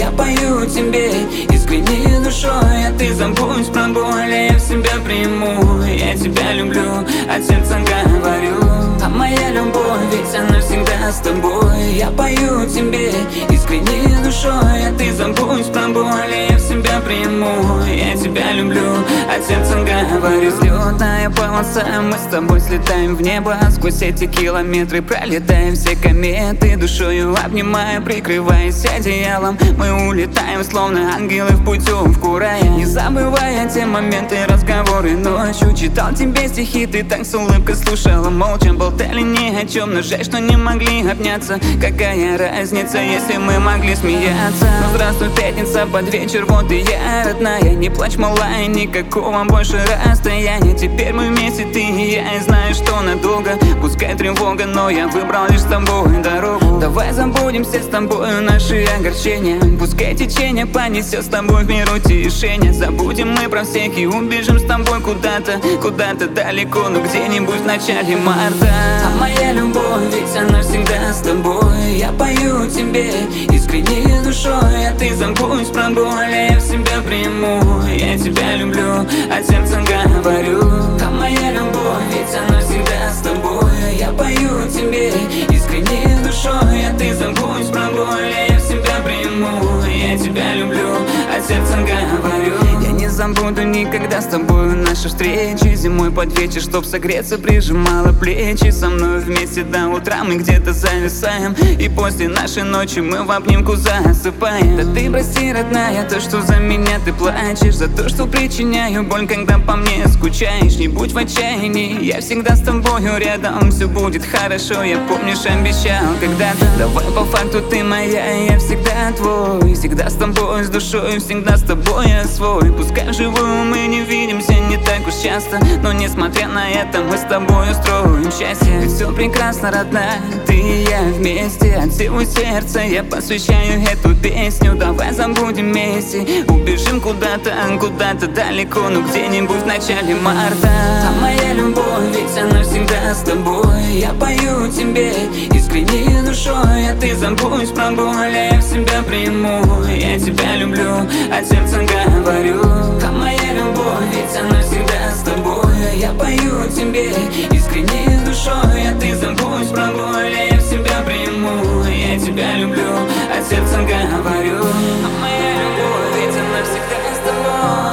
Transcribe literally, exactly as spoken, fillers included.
Я пою тебе искренней душой, а ты забудь про боль, я в себя приму. Я тебя люблю, от сердца говорю. А моя любовь, ведь она всегда с тобой. Я пою тебе искренней душой, а ты забудь про боль, я в себя приму. Я тебя люблю, от сердца говорю. Взлетная полоса, мы с тобой слетаем в небо. Сквозь эти километры пролетаем все кометы. Душою обнимая, прикрываясь одеялом, мы улетаем, словно ангелы в путевку рая. Не забывая те моменты, разговоры ночью. Читал тебе стихи, ты так с улыбкой слушала молча. Болтали ни о чем, но жаль, что не могли обняться. Какая разница, если мы могли смеяться? Ну здравствуй, пятница, под вечер, вот и я, родная. Не плачь, малая, никакого больше расстояния. Теперь мы вместе, ты и я, и знаю, что надолго. Пускай тревога, но я выбрал лишь с тобой дорогу. Давай забудем все с тобой наши огорчения. Пускай течение понесет с тобой в миру утешение. Забудем мы про всех и убежим с тобой куда-то, куда-то далеко, но где-нибудь в начале марта. А моя любовь, ведь она всегда с тобой. Я пою тебе искренней душой, а ты забудь про боль, я в себя приму. Я тебя люблю, от сердца говорю. А моя любовь, ведь она всегда с тобой. Я пою тебе искренней душой, а ты забудь про боль, я в себя приму. Я тебя люблю, от сердца говорю. Я не забуду никогда с тобой наши встречи. Зимой под вечер, чтоб согреться, прижимала плечи. Со мной вместе до утра мы где-то зависаем, и после нашей ночи мы в обнимку засыпаем. Да ты прости, родная, то, что за меня ты плачешь, за то, что причиняю боль, когда по мне скучаешь. Не будь в отчаянии, я всегда с тобою рядом. Все будет хорошо, я, помнишь, обещал когда-то. Давай по факту ты моя, я всегда твой. Всегда с тобой, с душой, всегда с тобой я свой. Пускай вживую мы не видимся не так уж часто, но несмотря на это мы с тобой устроим счастье. Ведь все прекрасно, родная, ты и я вместе. От всего сердца я посвящаю эту песню. Давай забудем вместе, убежим куда-то, куда-то далеко, но где-нибудь в начале марта. А моя любовь, ведь она всегда с тобой. Я пою тебе искренней душой, а ты забудь про боль, я в себя приму. Я тебя люблю, от сердца говорю. А моя любовь, ведь она всегда с тобой. Я пою тебе искренней душой, а ты забудь про боль, я в себя приму. Я тебя люблю, от сердца говорю. А моя любовь, ведь она всегда с тобой.